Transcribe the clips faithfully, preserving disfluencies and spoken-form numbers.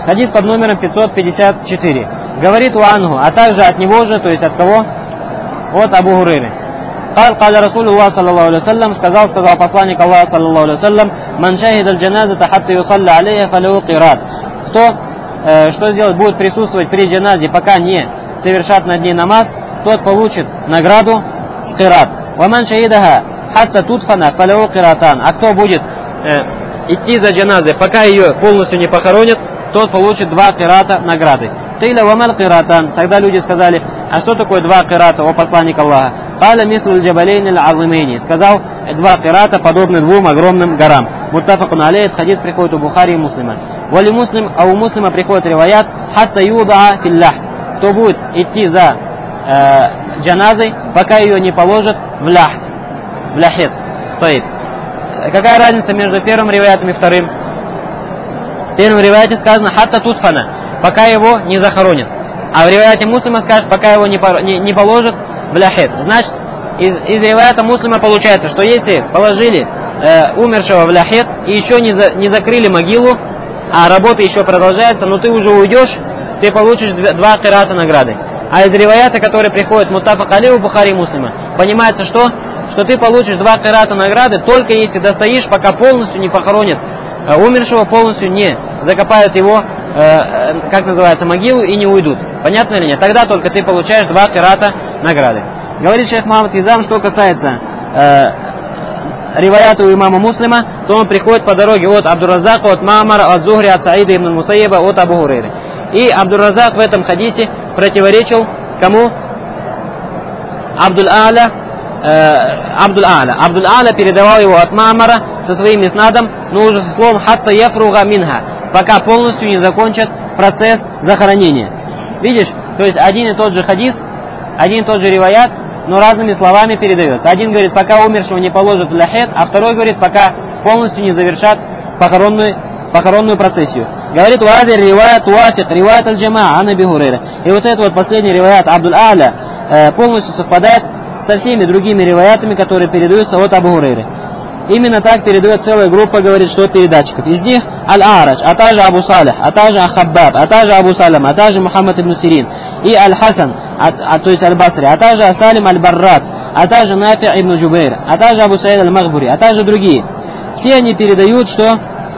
Хадис под номером пятьсот пятьдесят четыре. Говорит Уангу, а также от него же, то есть от кого? От Абу Хурейры. قال قال رسول الله صلى الله عليه وسلم, сказал, сказал посланник Аллаха صلى الله عليه وسلم, من شهد الجنازة حتى يصلى عليها فله قيرات. Кто э, что сделать, будет присутствовать при джаназе, пока не совершат над ней намаз, тот получит награду с қират. ومن شهدها حتى تدفن فله قيراتان. А кто будет э, идти за джаназой, пока ее полностью не похоронят, тот получит два қирата награды. Тейля вамал қиратан. Тогда люди сказали, а что такое два қирата, о посланник Аллаха? Каля мислу джабалейн аль-азимейни. Сказал, два қирата подобны двум огромным горам. Муттафакун алейх, хадис приходит у Бухари и Муслима. Вали муслим, а у Муслима приходит риваят, хатта юдаа филлахт. Кто будет идти за э, джаназой, пока ее не положат в ляхт, в ляхет. То есть, какая разница между первым риваятом и вторым? В первом риваяте сказано хатта тутфана, пока его не захоронят. А в риваяте Муслима скажет, пока его не, не, не положат в ляхет. Значит, из, из риваята Муслима получается, что если положили э, умершего в ляхет и еще не, за, не закрыли могилу, а работа еще продолжается, но ты уже уйдешь, ты получишь два қирата награды. А из риваята, который приходит муттафак алейхи Бухари и Муслима, понимается, что? Что ты получишь два қирата награды, только если достоишь, пока полностью не похоронят э, умершего, полностью не закопают его, э, как называется, могилу и не уйдут. Понятно или нет? Тогда только ты получаешь два қирата награды. Говорит шейх Мухаммад Изам, что касается э, риваята у имама Муслима, то он приходит по дороге от Абдур-Разака, от Маамара, от Зухри, от Саида ибн Мусайяба, от Абу Хурейры. И Абдур-Разак в этом хадисе противоречил кому? Абдуль-А'ля. Э, Абдуль-А'ля. Абдуль-А'ля передавал его от Маамара со своим иснадом, но уже со словом «хатта яфруга минха», пока полностью не закончат процесс захоронения. Видишь? То есть один и тот же хадис, один и тот же риваят, но разными словами передается. Один говорит, пока умершего не положат в ляхет, а второй говорит, пока полностью не завершат похоронную, похоронную процессию. Говорит, уадир риваят уафик, риваят аль-джамаа, ан Аби Хурейра. И вот этот вот последний риваят Абдуль-А'ля э, полностью совпадает со всеми другими риваятами, которые передаются от Абу Хурейры. Именно так передает целая группа, говорит, что передатчиков. Из них Аль-А'радж, а также Абу Салих, а также Ахаббаб, а также Абу Салам, а также Мухаммад ибн Сирин, и Аль-Хасан, а, а, то есть Аль-Басри, а также Асалим Аль-Баррат, а также Нафи ибн Джубейр, а также Абу Саид Аль-Махбури, а также другие. Все они передают, что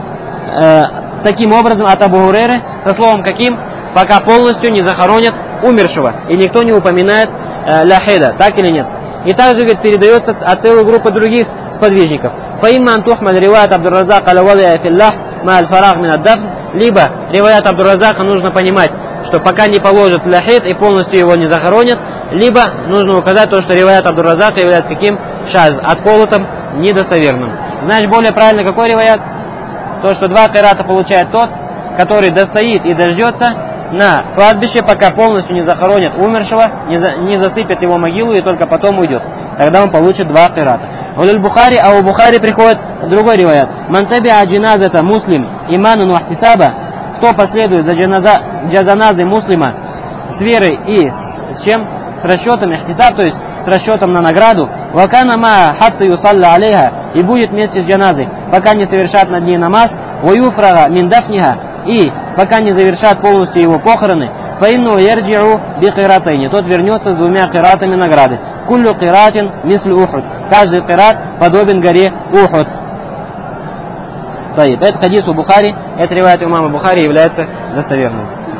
э, таким образом от Абу Хурейры, со словом каким, пока полностью не захоронят умершего, и никто не упоминает э, ляхеда, так или нет. И также, говорит, передается от целой группы других сподвижников. Фаимма антухмад риваят Абдур-Разака аль-Вадия филлах ма аль-фарах мин ад-дафн. Либо риваят Абдур-Разака нужно понимать, что пока не положат ляхет и полностью его не захоронят, либо нужно указать то, что риваят Абдур-Разака является каким? Шаз, отколотым, недостоверным. Значит, более правильно какой риваят? То, что два қирата получает тот, который достоит и дождется на кладбище, пока полностью не захоронят умершего, не, за, не засыпят его могилу и только потом уйдет. Тогда он получит два қирата. У Бухари, а у Бухари приходит другой риваят. Ман табиа джиназата муслим иманун вахтисаба. Кто последует за джаназа, джазаназой муслима с верой и с, с чем? С расчетом, ихтисаб, то есть с расчетом на награду. Вакана ма хатта юсалла алейха. И будет вместе с джаназой, пока не совершат над ней намаз. Ваюфрага мин дафниха. И пока не завершат полностью его похороны, фаинну ярджиу би қиратайни, тот вернется с двумя қиратами награды. Куллю қиратин мислю Ухуд. Каждый қират подобен горе Ухуд. Это хадис у Бухари, это риваят имама Бухари является достоверным.